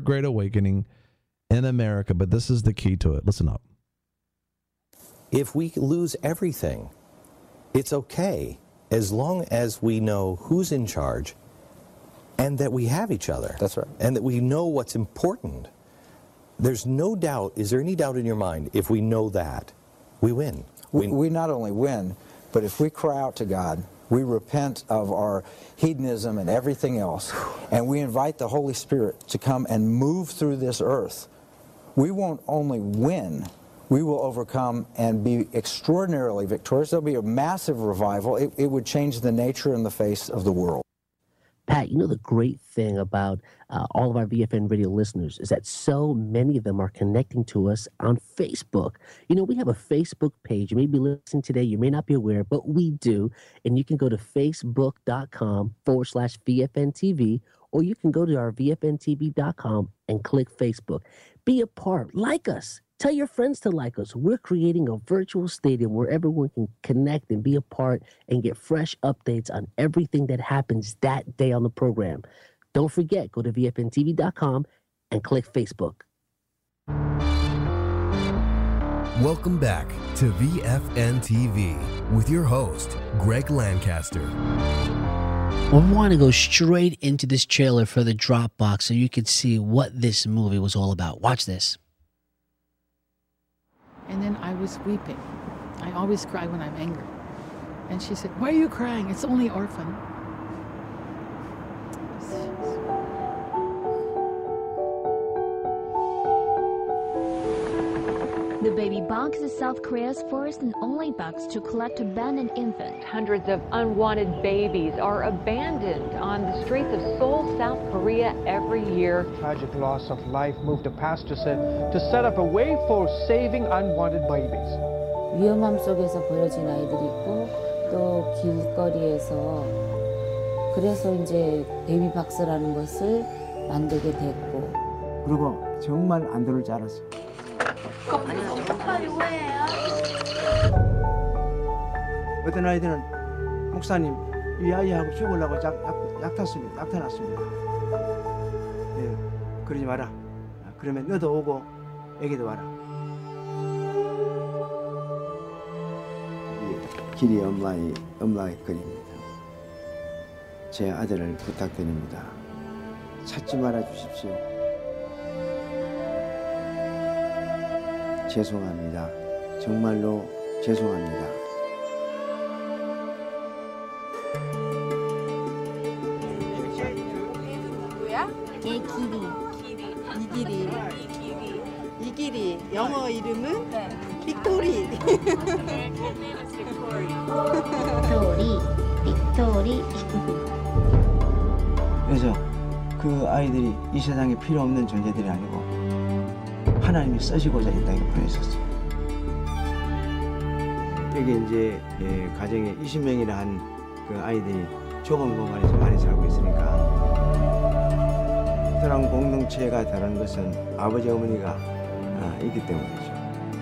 [SPEAKER 11] in America. But this is the key to it. Listen up.
[SPEAKER 13] If we lose everything, it's okay as long as we know who's in charge and that we have each other. That's right. And that we know what's important. There's no doubt, is there any doubt in your mind, if we know that, we win?
[SPEAKER 14] We not only win, but if we cry out to God, we repent of our hedonism and everything else, and we invite the Holy Spirit to come and move through this earth, we won't only win, we will overcome and be extraordinarily victorious. There'll be a massive revival. It would change the nature and the face of the world.
[SPEAKER 6] Pat, the great thing about all of our VFN radio listeners is that so many of them are connecting to us on Facebook. We have a Facebook page. You may be listening today. You may not be aware, but we do. And you can go to facebook.com/VFNTV, or you can go to our VFNTV.com and click Facebook. Be a part. Like us. Tell your friends to like us. We're creating a virtual stadium where everyone can connect and be a part and get fresh updates on everything that happens that day on the program. Don't forget, go to VFNTV.com and click Facebook.
[SPEAKER 5] Welcome back to VFN TV with your host, Greg Lancaster.
[SPEAKER 1] We want to go straight into this trailer for the Dropbox so you can see what this movie was all about. Watch this.
[SPEAKER 15] And then I was weeping. I always cry when I'm angry. And she said, "Why are you crying? It's only orphan."
[SPEAKER 16] The baby box is South Korea's first and only box to collect abandoned infants.
[SPEAKER 17] Hundreds of unwanted babies are abandoned on the streets of Seoul, South Korea every year.
[SPEAKER 18] Tragic loss of life moved the pastor said to set up a way for saving unwanted babies.
[SPEAKER 19] 위험함 속에서 버려진 아이들이 있고 또 길거리에서 그래서 이제 베이비 박스라는 것을 만들게 됐고
[SPEAKER 20] 그리고 정말 안 들을 줄 알았어요. 어떤 아이들은 목사님 이 아이하고 죽으려고 약타났습니다. 예, 그러지 마라. 그러면 너도 오고 애기도 와라. 길이 엄마의 글입니다. 제 아들을 부탁드립니다. 찾지 말아 주십시오. 죄송합니다. 정말로 죄송합니다.
[SPEAKER 27] 누구야? 얘 길이. 이 길이. 영어 이름은 빅토리.
[SPEAKER 19] 빅토리.
[SPEAKER 20] 그래서 그 아이들이 이 세상에 필요 없는 존재들이 아니고 하나님이 쓰시고자 이 땅에 보내셨어요. 여기 이제 가정에 20명이나 한 그 아이들이 좁은 공간에서 많이 살고 있으니까 특별한 공동체가 되는 것은 아버지 어머니가 있기 때문이죠.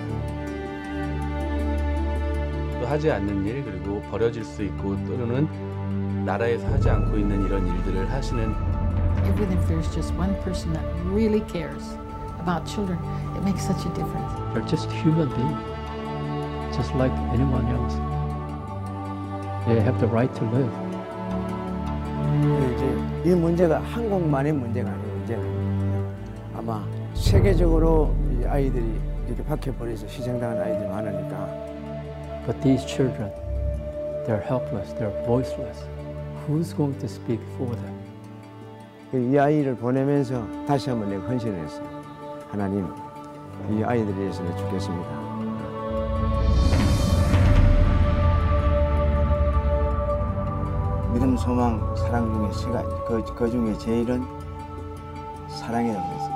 [SPEAKER 28] 또 하지 않는 일 그리고 버려질 수 있고 또는 나라에서 하지 않고 있는 이런 일들을 하시는.
[SPEAKER 15] Even if there's just one person that really cares about children, it makes such a difference.
[SPEAKER 29] They're just human beings, just like anyone else. They have the right to live.
[SPEAKER 20] 이제 이 문제가 한국만의 문제가 아니고 이제는 아마 세계적으로 이 아이들이 이렇게 밖에 버려서 희생당한 아이들이 많으니까.
[SPEAKER 29] But these children, they're helpless, they're voiceless. Who's going to speak for them?
[SPEAKER 20] 이 아이를 보내면서 다시 한번 내가 헌신을 했어요. 하나님, 이 아이들을 위해서 내가 죽겠습니다. 믿음, 소망, 사랑 중에 그 중에 제일은 사랑이라고 했어요.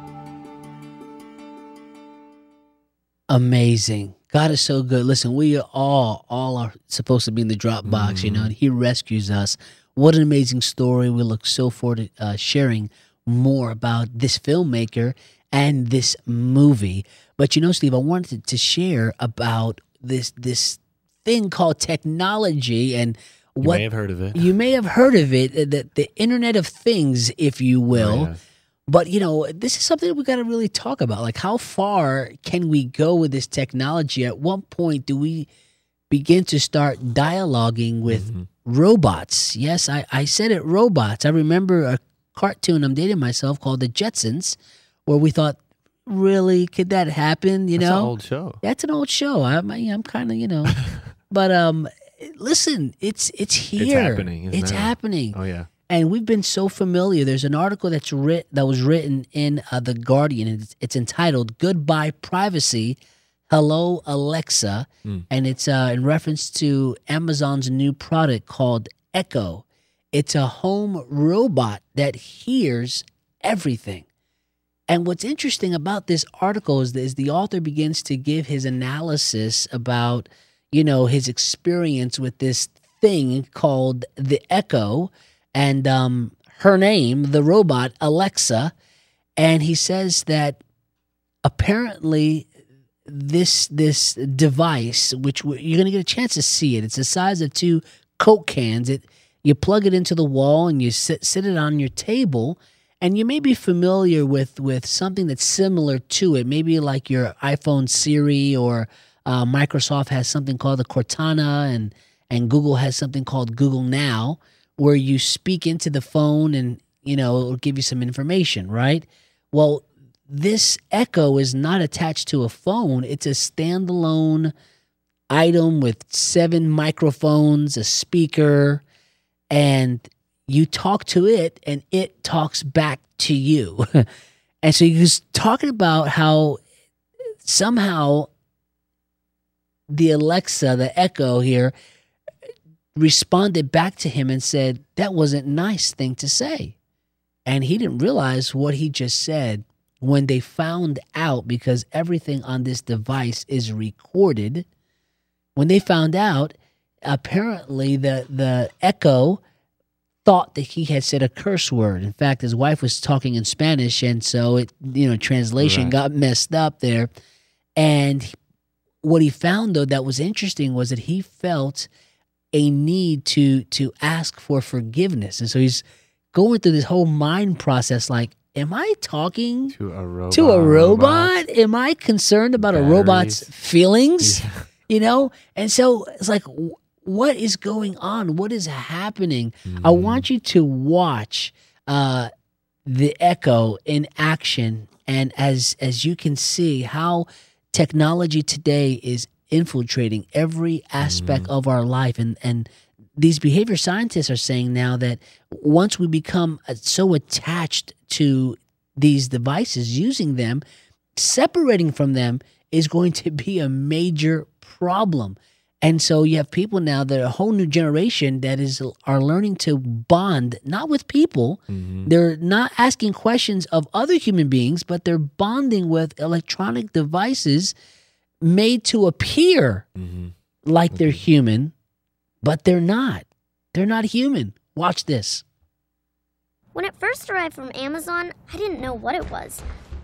[SPEAKER 1] Amazing. God is so good. Listen, we all are supposed to be in the Dropbox, you know, and He rescues us. What an amazing story. We look so forward to sharing more about this filmmaker and this movie. But you know, Steve, I wanted to share about this thing called technology and what
[SPEAKER 7] you may have heard of it.
[SPEAKER 1] You may have heard of it, the Internet of Things, if you will.
[SPEAKER 7] Oh, yeah.
[SPEAKER 1] But, you know, this is something we got to really talk about. Like, how far can we go with this technology? At what point do we begin to start dialoguing with robots? Yes, I said it, robots. I remember a cartoon, I'm dating myself, called The Jetsons, where we thought, really, could that happen? You
[SPEAKER 7] That's
[SPEAKER 1] know?
[SPEAKER 7] an old show.
[SPEAKER 1] That's an old show. I'm kind of, you know. But listen, it's here.
[SPEAKER 7] It's happening. Isn't
[SPEAKER 1] It's
[SPEAKER 7] it?
[SPEAKER 1] happening.
[SPEAKER 7] Oh, yeah.
[SPEAKER 1] And we've been so familiar. There's an article that was written in The Guardian. It's entitled "Goodbye Privacy, Hello Alexa," and it's in reference to Amazon's new product called Echo. It's a home robot that hears everything. And what's interesting about this article is the author begins to give his analysis about, you know, his experience with this thing called the Echo. And her name, the robot, Alexa. And he says that apparently this device, which you're going to get a chance to see it, it's the size of 2 Coke cans. You plug it into the wall and you sit it on your table. And you may be familiar with something that's similar to it, maybe like your iPhone Siri, or Microsoft has something called the Cortana, and Google has something called Google Now, where you speak into the phone and, you know, it'll give you some information, right? Well, this Echo is not attached to a phone. It's a standalone item with 7 microphones, a speaker, and you talk to it and it talks back to you. And so he was talking about how somehow the Alexa, the Echo here, responded back to him and said, that wasn't a nice thing to say. And he didn't realize what he just said when they found out, because everything on this device is recorded. When they found out, apparently the Echo thought that he had said a curse word. In fact, his wife was talking in Spanish, and so it, translation got messed up there. And what he found, though, that was interesting was that he felt a need to ask for forgiveness. And so he's going through this whole mind process like, am I talking
[SPEAKER 7] to a
[SPEAKER 1] robot? Am I concerned about a robot's feelings? Yeah. And so it's like, what is going on? What is happening? I want you to watch the Echo in action. And as you can see how technology today is infiltrating every aspect of our life. And these behavior scientists are saying now that once we become so attached to these devices, using them, separating from them is going to be a major problem. And so you have people now that are a whole new generation that are learning to bond, not with people. They're not asking questions of other human beings, but they're bonding with electronic devices made to appear like they're human, but they're not. They're not human. Watch this.
[SPEAKER 3] When it first arrived from Amazon, I didn't know what it was.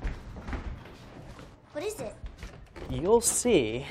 [SPEAKER 3] What is it?
[SPEAKER 4] You'll see.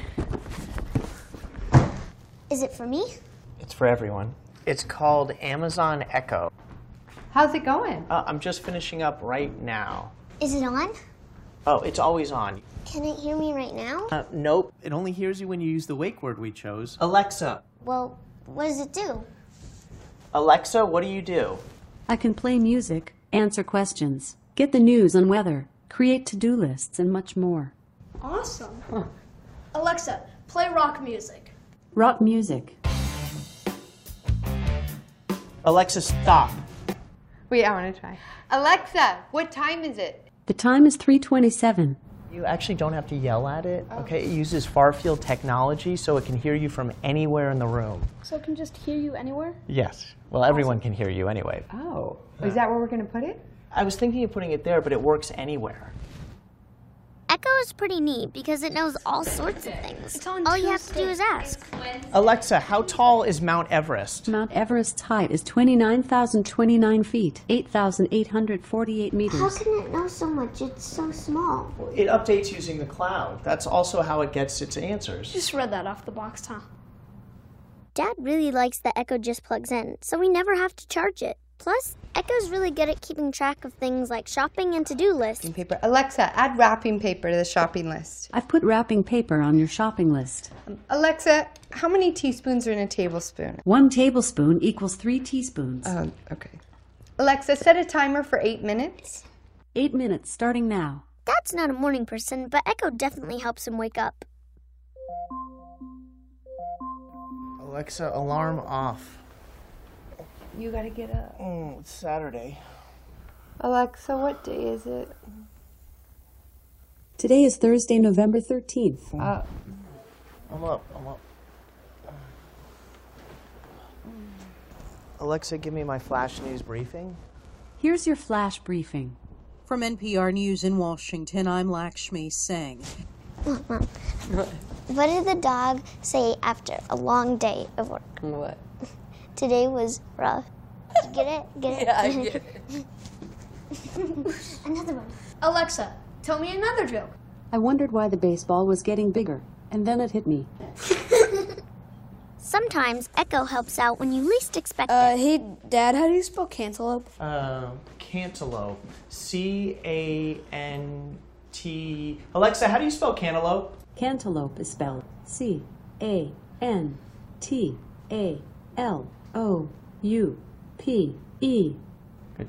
[SPEAKER 3] Is it for me?
[SPEAKER 4] It's for everyone. It's called Amazon Echo.
[SPEAKER 8] How's it going?
[SPEAKER 4] I'm just finishing up right now.
[SPEAKER 3] Is it on?
[SPEAKER 4] Oh, it's always on.
[SPEAKER 3] Can it hear me right now?
[SPEAKER 4] Nope. It only hears you when you use the wake word we chose. Alexa.
[SPEAKER 3] Well, what does it do?
[SPEAKER 4] Alexa, what do you do?
[SPEAKER 21] I can play music, answer questions, get the news on weather, create to-do lists, and much more.
[SPEAKER 22] Awesome. Alexa, play rock music.
[SPEAKER 21] Rock music.
[SPEAKER 4] Alexa, stop.
[SPEAKER 8] Wait, I want to try. Alexa, what time is it?
[SPEAKER 21] The time is 3:27.
[SPEAKER 4] You actually don't have to yell at it, okay? It uses far-field technology, so it can hear you from anywhere in the room.
[SPEAKER 22] So it can just hear you anywhere?
[SPEAKER 4] Yes. Well, everyone can hear you anyway.
[SPEAKER 8] Oh, is that where we're going to put it?
[SPEAKER 4] I was thinking of putting it there, but it works anywhere.
[SPEAKER 3] Echo is pretty neat because it knows all sorts of things. All you have to do is ask.
[SPEAKER 4] Alexa, how tall is Mount Everest?
[SPEAKER 21] Mount Everest's height is 29,029 feet, 8,848 meters.
[SPEAKER 3] How can it know so much? It's so small.
[SPEAKER 4] It updates using the cloud. That's also how it gets its answers.
[SPEAKER 22] Just read that off the box, huh?
[SPEAKER 3] Dad really likes that Echo just plugs in, so we never have to charge it. Plus, Echo's really good at keeping track of things like shopping and to-do lists.
[SPEAKER 8] Paper. Alexa, add wrapping paper to the shopping list.
[SPEAKER 21] I've put wrapping paper on your shopping list.
[SPEAKER 8] Alexa, how many teaspoons are in a tablespoon?
[SPEAKER 21] 1 tablespoon equals 3 teaspoons.
[SPEAKER 8] Okay. Alexa, set a timer for 8 minutes.
[SPEAKER 21] 8 minutes, starting now.
[SPEAKER 3] Dad's not a morning person, but Echo definitely helps him wake up.
[SPEAKER 4] Alexa, alarm off.
[SPEAKER 8] You gotta get up.
[SPEAKER 4] Oh, it's Saturday.
[SPEAKER 8] Alexa, what day is it?
[SPEAKER 21] Today is Thursday, November 13th.
[SPEAKER 4] I'm up. Alexa, give me my flash news briefing.
[SPEAKER 21] Here's your flash briefing.
[SPEAKER 23] From NPR News in Washington, I'm Lakshmi Singh.
[SPEAKER 3] Mom, what did the dog say after a long day of work?
[SPEAKER 8] What?
[SPEAKER 3] Today was rough. Get it? Get it?
[SPEAKER 8] Yeah, I get it.
[SPEAKER 22] Another one. Alexa, tell me another joke.
[SPEAKER 21] I wondered why the baseball was getting bigger, and then it hit me.
[SPEAKER 3] Sometimes Echo helps out when you least expect it.
[SPEAKER 22] Hey, Dad, how do you spell cantaloupe?
[SPEAKER 4] Cantaloupe. C-A-N-T... Alexa, how do you spell cantaloupe?
[SPEAKER 21] Cantaloupe is spelled C-A-N-T-A-L-O-U-P-E.
[SPEAKER 4] Good job.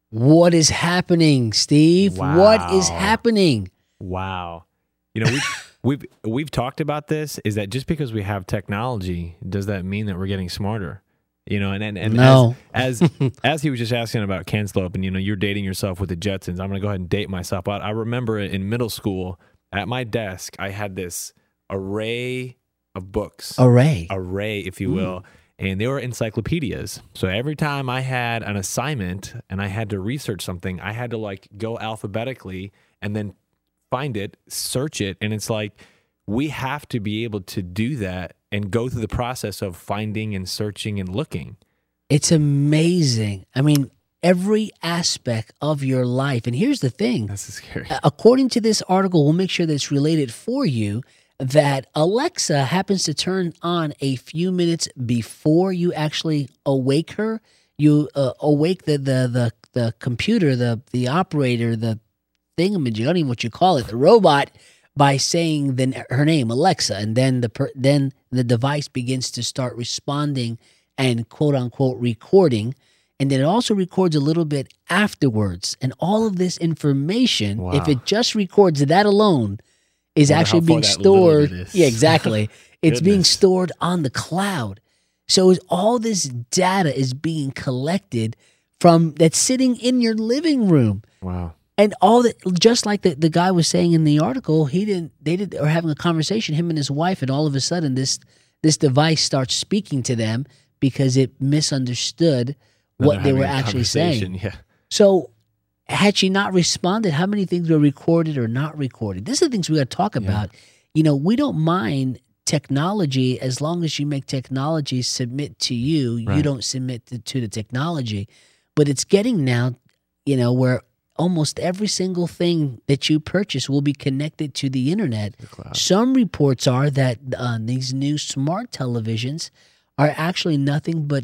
[SPEAKER 1] What is happening, Steve? What is
[SPEAKER 7] Wow.
[SPEAKER 1] happening?
[SPEAKER 7] Wow. You know, we've talked about this, is that just because we have technology, does that mean that we're getting smarter? You know, and
[SPEAKER 1] No.
[SPEAKER 7] as he was just asking about Ken Slope, and, you know, you're dating yourself with the Jetsons. I'm going to go ahead and date myself. I remember in middle school, at my desk, I had this array of books.
[SPEAKER 1] Array,
[SPEAKER 7] if you will. And they were encyclopedias. So every time I had an assignment and I had to research something, I had to like go alphabetically and then find it, search it. And it's like, we have to be able to do that and go through the process of finding and searching and looking.
[SPEAKER 1] It's amazing. I mean, every aspect of your life. And here's the thing.
[SPEAKER 7] This is scary.
[SPEAKER 1] According to this article, we'll make sure that it's related for you, that Alexa happens to turn on a few minutes before you actually awake her. You awake the computer, the operator, the thingamajig, I don't even know what you call it, the robot, by saying her name, Alexa, and then the device begins to start responding and quote unquote recording, and then it also records a little bit afterwards. And all of this information, if it just records that alone, is
[SPEAKER 7] Wonder
[SPEAKER 1] actually
[SPEAKER 7] how far
[SPEAKER 1] being
[SPEAKER 7] that
[SPEAKER 1] stored.
[SPEAKER 7] loaded is.
[SPEAKER 1] Yeah, exactly. It's being
[SPEAKER 7] Goodness.
[SPEAKER 1] stored on the cloud. So all this data is being collected that's sitting in your living room.
[SPEAKER 7] Wow.
[SPEAKER 1] And all that, just like the guy was saying in the article, they were having a conversation, him and his wife, and all of a sudden this device starts speaking to them because it misunderstood what they were actually saying.
[SPEAKER 7] Yeah.
[SPEAKER 1] So had she not responded, how many things were recorded or not recorded? These are the things we got to talk about. You know, we don't mind technology as long as you make technology submit to you. You
[SPEAKER 7] Right.
[SPEAKER 1] don't submit to the technology. But it's getting now, you know, where almost every single thing that you purchase will be connected to the internet. Some reports are that these new smart televisions are actually nothing but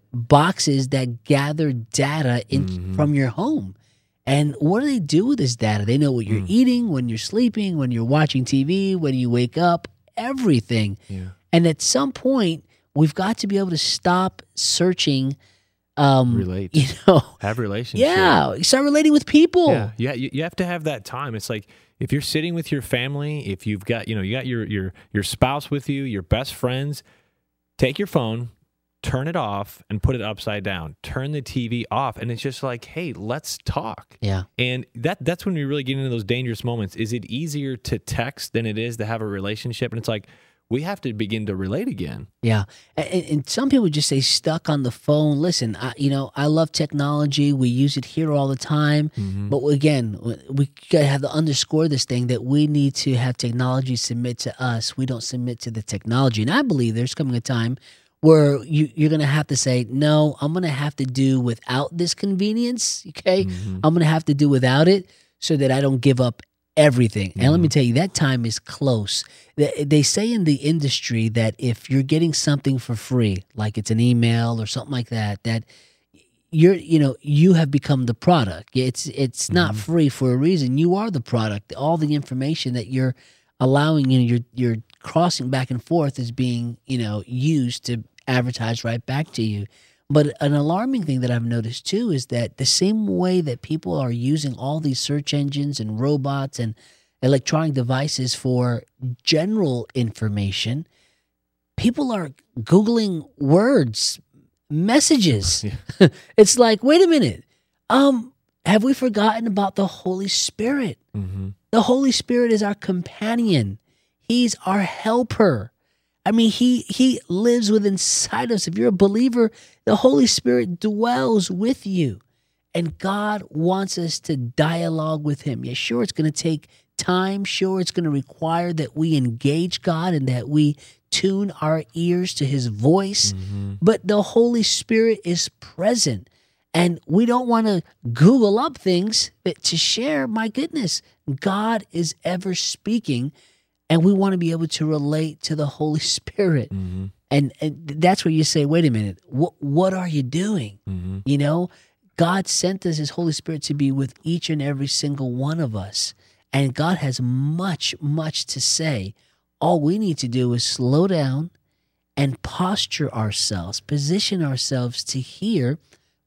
[SPEAKER 1] boxes that gather data from your home. And what do they do with this data? They know what you're eating, when you're sleeping, when you're watching TV, when you wake up, everything.
[SPEAKER 7] Yeah.
[SPEAKER 1] And at some point, we've got to be able to stop searching.
[SPEAKER 7] Relate.
[SPEAKER 1] You know,
[SPEAKER 7] Have relationships.
[SPEAKER 1] yeah, start relating with people.
[SPEAKER 7] Yeah, you have to have that time. It's like if you're sitting with your family, if you've got, you got your spouse with you, your best friends, take your phone, turn it off and put it upside down. Turn the TV off, and it's just like, hey, let's talk.
[SPEAKER 1] Yeah.
[SPEAKER 7] And that's when we really get into those dangerous moments. Is it easier to text than it is to have a relationship? And it's like, we have to begin to relate again.
[SPEAKER 1] Yeah. And some people just say stuck on the phone. Listen, I love technology. We use it here all the time. But again, we got to have to underscore this thing that we need to have technology submit to us. We don't submit to the technology. And I believe there's coming a time where you're going to have to say, no, I'm going to have to do without this convenience. Okay. I'm going to have to do without it so that I don't give up everything. And let me tell you, that time is close. They say in the industry that if you're getting something for free, like it's an email or something like that, that you have become the product. It's not free for a reason. You are the product. All the information that you're allowing, you're crossing back and forth is being, used to advertise right back to you. But an alarming thing that I've noticed too is that the same way that people are using all these search engines and robots and electronic devices for general information, people are Googling words, messages. It's like, wait a minute. Have we forgotten about the Holy Spirit? The Holy Spirit is our companion. He's our helper. I mean, he lives within inside us. If you're a believer, the Holy Spirit dwells with you. And God wants us to dialogue with him. Yeah, sure, it's going to take time. Sure, it's going to require that we engage God and that we tune our ears to his voice. But the Holy Spirit is present. And we don't want to Google up things to share. My goodness, God is ever speaking. And we want to be able to relate to the Holy Spirit. And that's where you say, wait a minute, what are you doing? God sent us his Holy Spirit to be with each and every single one of us. And God has much, much to say. All we need to do is slow down and posture ourselves, position ourselves to hear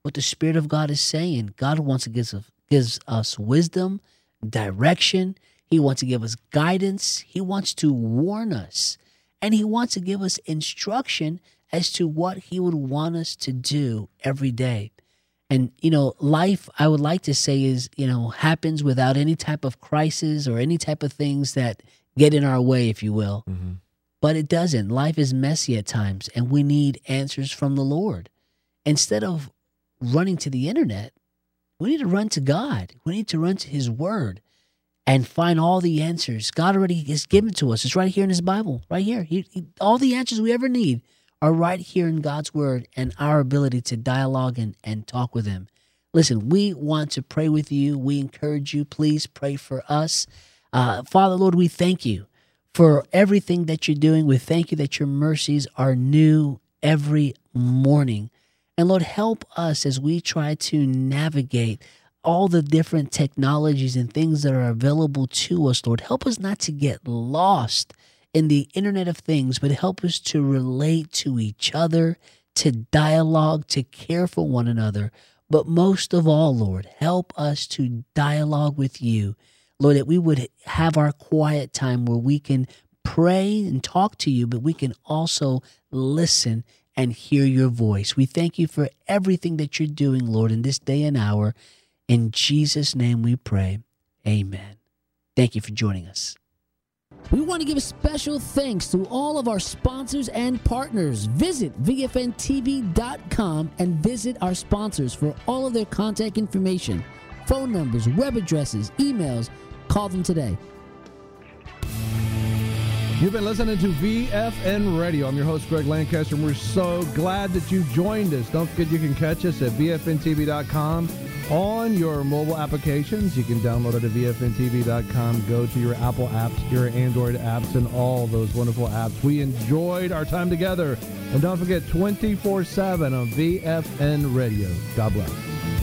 [SPEAKER 1] what the Spirit of God is saying. God wants to gives us wisdom, direction. He wants to give us guidance. He wants to warn us. And he wants to give us instruction as to what he would want us to do every day. And, life, I would like to say, is, happens without any type of crisis or any type of things that get in our way, if you will.
[SPEAKER 7] Mm-hmm.
[SPEAKER 1] But it doesn't. Life is messy at times, and we need answers from the Lord. Instead of running to the internet, we need to run to God. We need to run to his word and find all the answers. God already has given to us. It's right here in his Bible, right here. All the answers we ever need are right here in God's word and our ability to dialogue and talk with him. Listen, we want to pray with you. We encourage you. Please pray for us. Father, Lord, we thank you for everything that you're doing. We thank you that your mercies are new every morning. And Lord, help us as we try to navigate all the different technologies and things that are available to us, Lord. Help us not to get lost in the Internet of Things, but help us to relate to each other, to dialogue, to care for one another. But most of all, Lord, help us to dialogue with you. Lord, that we would have our quiet time where we can pray and talk to you, but we can also listen and hear your voice. We thank you for everything that you're doing, Lord, in this day and hour. In Jesus' name we pray. Amen. Thank you for joining us. We want to give a special thanks to all of our sponsors and partners. Visit VFNTV.com and visit our sponsors for all of their contact information, phone numbers, web addresses, emails. Call them today.
[SPEAKER 18] You've been listening to VFN Radio. I'm your host, Greg Lancaster, and we're so glad that you joined us. Don't forget you can catch us at VFNTV.com on your mobile applications. You can download it at VFNTV.com. Go to your Apple apps, your Android apps, and all those wonderful apps. We enjoyed our time together. And don't forget, 24/7 on VFN Radio. God bless.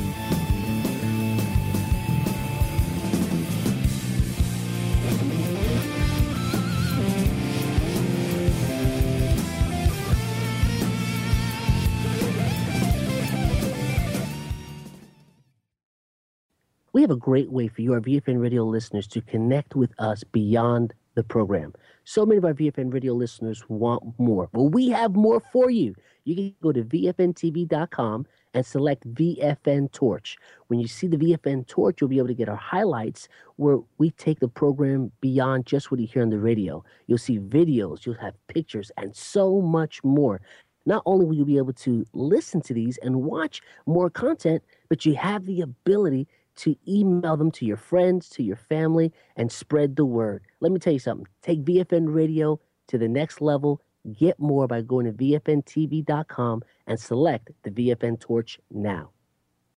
[SPEAKER 6] We have a great way for your VFN Radio listeners to connect with us beyond the program. So many of our VFN Radio listeners want more. Well, we have more for you. You can go to VFNTV.com and select VFN Torch. When you see the VFN Torch, you'll be able to get our highlights where we take the program beyond just what you hear on the radio. You'll see videos, you'll have pictures, and so much more. Not only will you be able to listen to these and watch more content, but you have the ability to email them to your friends, to your family, and spread the word. Let me tell you something. Take VFN Radio to the next level. Get more by going to VFNTV.com and select the VFN Torch now.